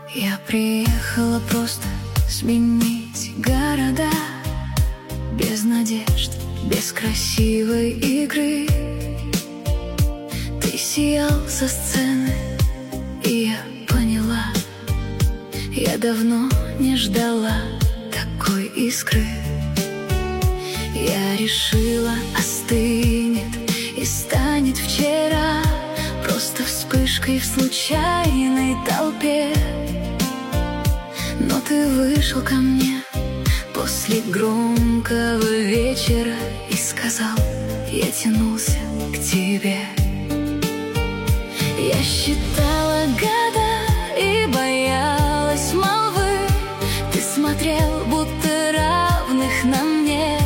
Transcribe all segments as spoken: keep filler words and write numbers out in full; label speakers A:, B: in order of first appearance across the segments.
A: Я приехала просто сменить города, без надежд, без красивой игры. Ты сиял со сцены, и я поняла, я давно не ждала такой искры. Я решила, остынет и станет вчера просто вспышкой в случайной толпе. Но ты вышел ко мне после громкого вечера и сказал: я тянулся к тебе. Я считала года и боялась молвы. Ты смотрел, будто равных нам нет.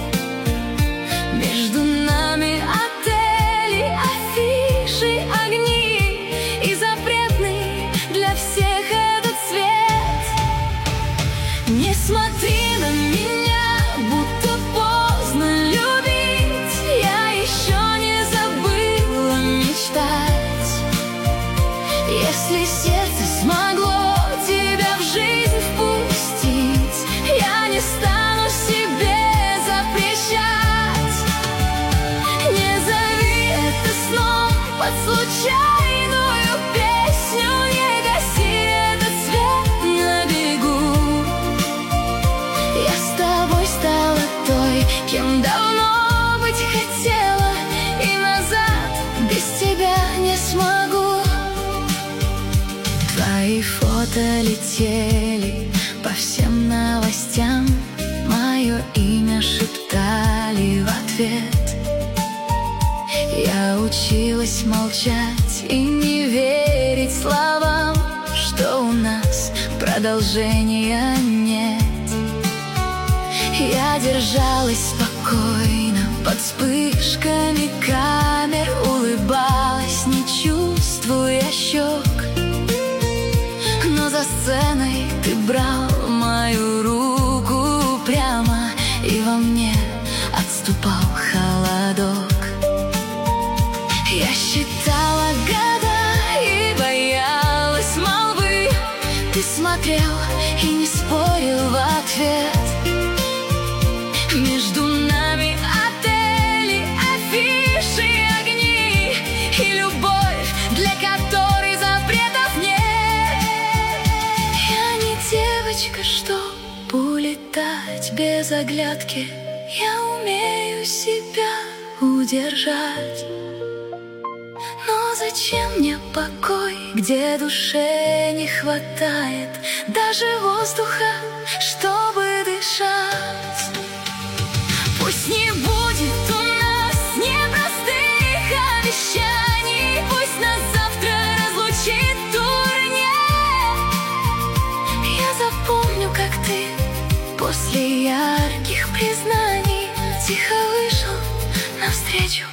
A: Между нами отели, афиши, огни и запретный для всех этот свет. Не смотри на меня, будто поздно любить. Я еще не забыла мечтать. Если сердце смогло тебя в жизнь впустить, я не стану себе запрещать. Не зови это сном под случайную песню, не гаси этот свет на берегу. Я с тобой стала той, кем давно быть хотела, и назад без тебя не смогу. Твои фото летели по всем новостям, мое имя шептали в ответ. Я училась молчать и не верить словам, что у нас продолжения нет. Я держалась спокойно под вспышками камер, улыбалась, не чувствуя щек. Но за сценой ты брал мою руку прямо, и во мне отступал холодок. Я считала года и боялась молвы. Ты смотрел и не спорил в ответ. Между нами отели, афиши, огни и любовь, для которой запретов нет. Я не девочка, чтоб улетать без оглядки. Я умею себя удержать. Но зачем мне покой, где душе не хватает даже воздуха, чтобы дышать? Пусть не будет у нас непростых обещаний, пусть нас завтра разлучит турне. Я запомню, как ты после ярких признаний тихо вышел навстречу